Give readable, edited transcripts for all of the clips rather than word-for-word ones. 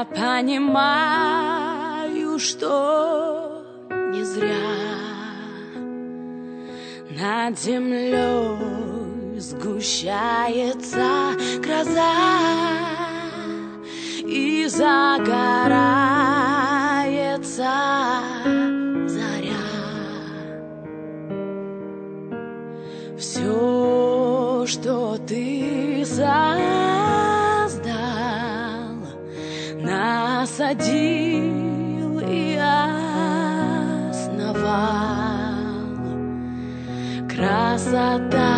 понимаю, что не зря над землей сгущается гроза и загорается заря. Все, что ты создал, насадил и основал. Красота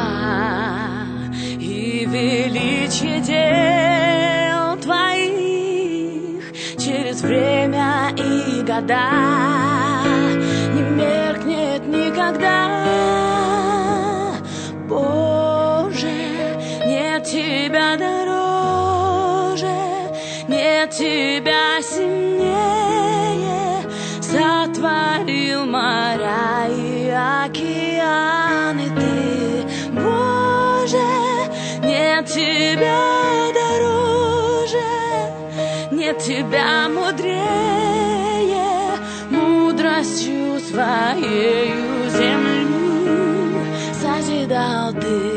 и величие дел твоих через время и года не меркнет никогда. Боже, нет тебя дороже, нет тебя сильнее. Сотворил моря и океаны ты, Боже, нет тебя дороже, нет тебя мудрее. Мудростью своею землю созидал ты.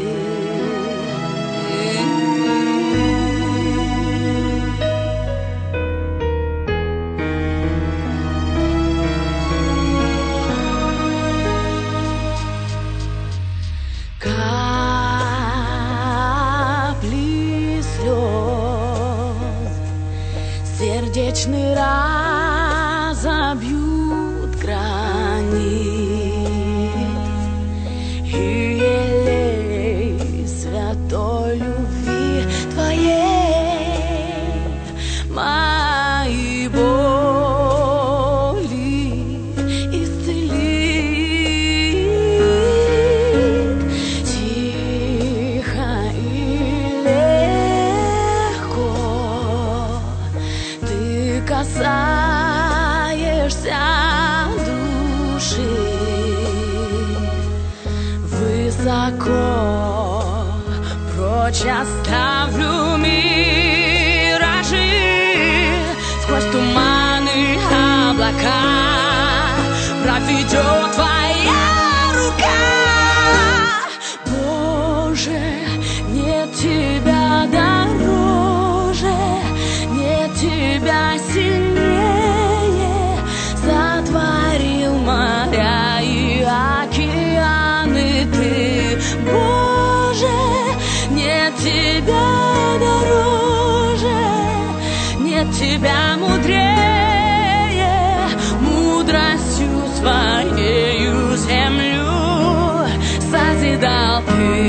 Капли слез сердечный разобьют гранит, и елей святой любви твоей мои боли исцелит. Тихо и легко ты касаешься души, высоко прочь оставлю миражи, сквозь туманы, облака проведет твоя рука. Боже, нет тебя дороже, нет тебя сильнее. Сотворил моря и океаны ты, Боже, нет тебя дороже, нет тебя мудрее. Мудростью своею землю созидал ты.